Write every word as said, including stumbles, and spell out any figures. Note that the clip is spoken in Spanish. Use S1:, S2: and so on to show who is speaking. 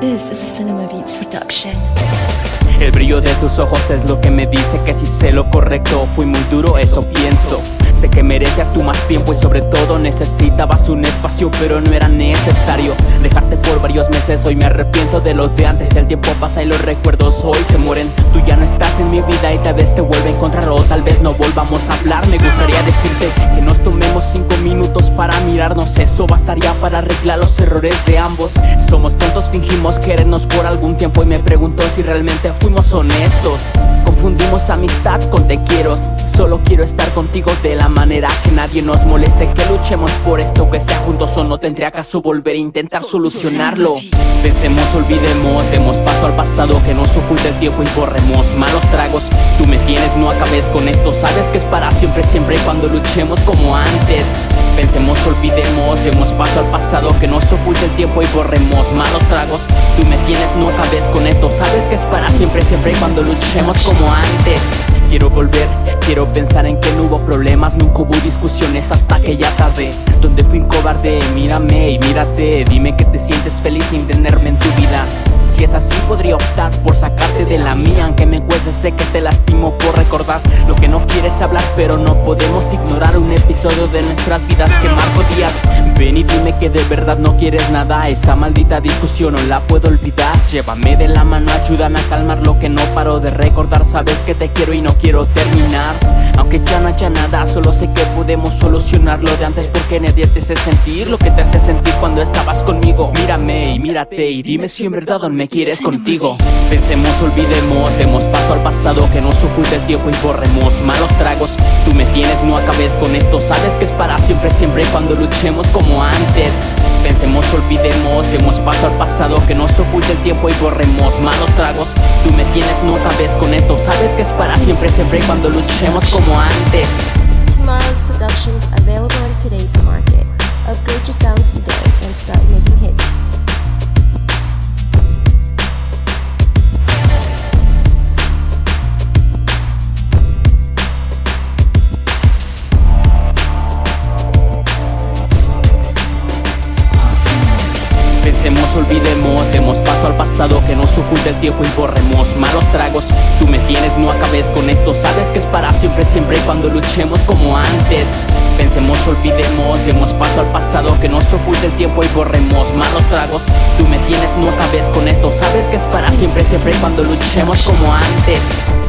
S1: This is a Cinema Beats production.
S2: El brillo de tus ojos es lo que me dice que si sé lo correcto. Fui muy duro, eso pienso. Sé que merecías tú más tiempo y sobre todo necesitabas un espacio, pero no era necesario dejarte por varios meses. Hoy me arrepiento de lo de antes. El tiempo pasa y los recuerdos hoy se mueren. Tú ya no estás en mi vida y tal vez te vuelva a encontrar, o tal vez no volvamos a hablar. Me gustaría decirte que nos tomemos cinco minutos para mirarnos. Eso bastaría para arreglar los errores de ambos. Somos tontos, fingimos querernos por algún tiempo y me pregunto si realmente fuimos honestos. Confundimos amistad con te quiero. Solo quiero estar contigo de la manera que nadie nos moleste. Que luchemos por esto, que sea juntos o no. Tendría acaso volver a intentar solucionarlo. Pensemos, olvidemos, demos paso al pasado, que nos oculte el tiempo y borremos malos tragos. Tú me tienes, no acabes con esto. Sabes que es para siempre, siempre y cuando luchemos como antes. Pensemos, olvidemos, demos paso al pasado, que nos oculte el tiempo y borremos malos tragos. Tú me tienes, no acabes con esto. Sabes que es para siempre, siempre y cuando luchemos como antes. Quiero volver, quiero pensar en que no hubo problemas, nunca hubo discusiones hasta que ya tardé. Donde fui un cobarde, mírame y mírate. Dime que te sientes feliz sin tenerme en tu vida. Si es así podría optar por sacarte de la mía, aunque me cueste, sé que te lastimo por recordar lo que no quieres hablar, pero no podemos ignorar un episodio de nuestras vidas que marcó días. Ven y dime que de verdad no quieres nada. Esta maldita discusión no la puedo olvidar. Llévame de la mano, ayúdame a calmar lo que no paro de recordar. Sabes que te quiero y no quiero terminar, aunque ya no haya nada. Solo sé que podemos solucionar lo de antes, porque nadie te hace sentir lo que te hace sentir cuando estabas conmigo. Mírame y mírate y dime si en verdad me quieres contigo. Pensemos, olvidemos, demos paso al pasado, que nos oculte el tiempo y borremos malos tragos. Tú me tienes, no acabes con esto. Sabes que es para siempre, siempre y cuando luchemos como antes. Pensemos, olvidemos, demos paso al pasado, que nos oculte el tiempo y borremos malos tragos. Tú me tienes, no acabes con esto. Sabes que es para siempre, siempre y cuando luchemos como antes.
S3: Tomorrow's production available in today's market. Upgrade your sounds today and start making hits.
S2: Pensemos, olvidemos, demos paso al pasado, que nos oculte el tiempo y borremos malos tragos. Tú me tienes, no acabes con esto. Sabes que es para siempre, siempre y cuando luchemos como antes. Pensemos, olvidemos, demos paso al pasado, que nos oculte el tiempo y borremos malos tragos. Tú me tienes, no acabes con esto. Sabes que es para siempre, siempre y cuando luchemos como antes.